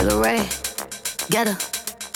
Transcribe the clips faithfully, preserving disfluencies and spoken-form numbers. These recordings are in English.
Sugar Ray, get her.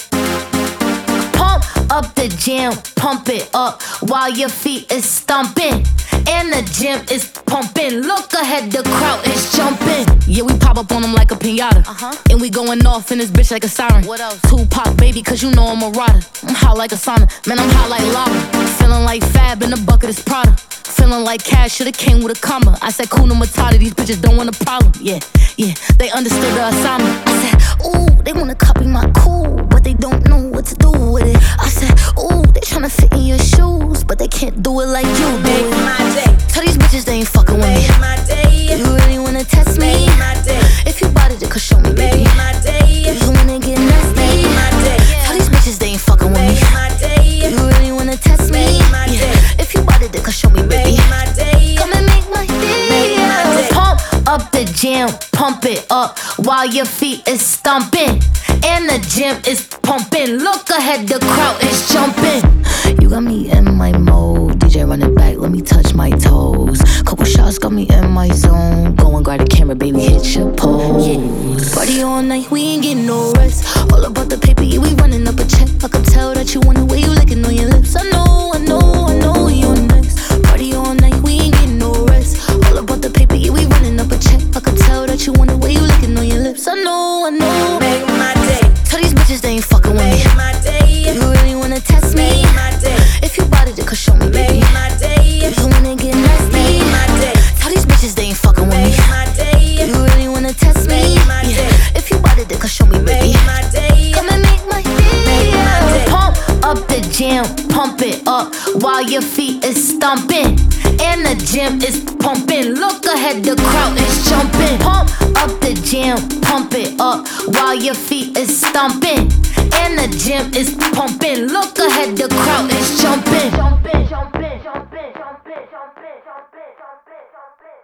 Pump up the jam, pump it up while your feet is stomping. And the gym is pumping. Look ahead, the crowd is jumping. Yeah, we pop up on them like a pinata. Uh-huh. And we going off in this bitch like a siren. What else? Tupac, baby, cause you know I'm a rider. I'm hot like a sauna, man, I'm hot like lava. Feeling like Fab in the bucket is Prada. Feeling like cash, should've came with a comma. I said, Kuna Matata, these bitches don't want a problem. Yeah, yeah, they understood the assignment. I said, ooh, they wanna copy my cool, but they don't know what to do with it. I said, ooh, they tryna fit in your shoes, but they can't do it like you do. Make my day. Tell these bitches they ain't fucking with me. Make my day. You really wanna test me? Make my day. If you bought it, could show me, baby. Make my day. You wanna get nasty? Make my day. Tell these bitches they ain't fucking with me. Make my day. You really wanna test me? Make my day. If you bought it, could show me, baby. Make my day. Come and make my day. Make my day. Pump up the jam, pump it up while your feet is stomping. And the gym is pumping. Look ahead, the crowd is jumping. You got me in my mode. D J run it back, let me touch my toes. Couple shots got me in my zone. Go and grab the camera, baby, hit your pose. Yeah. Party all night, we ain't getting no rest. All about the paper, yeah, we running up a check. I can tell that you want the way you licking on your lips. I know, I know, I know you're next. Party all night, we ain't getting no rest. All about the paper, yeah, we running up a check. I can tell that you want the way you licking on your lips. I know, I know. Make my day. Tell these bitches they ain't fucking with me. Make my day. You really wanna test me? Make my day. If you bought it, could show me, baby. Make my day. You wanna get nasty? Make my day. Tell these bitches they ain't fucking with me. Make my day. You really wanna test me? Make my day. If you bought it, could show me, baby. Make my day. Come and make my day. Make my day. Pump up the jam, pump it up while your feet is stomping. And the gym is pumping. Look ahead, the crowd is jumping. Pump up the jam, pump it up while your feet is stomping. And the gym is pumping. Look ahead, the crowd is jumping. Jumping, jumping, jumping, jumping, jumping, jumping.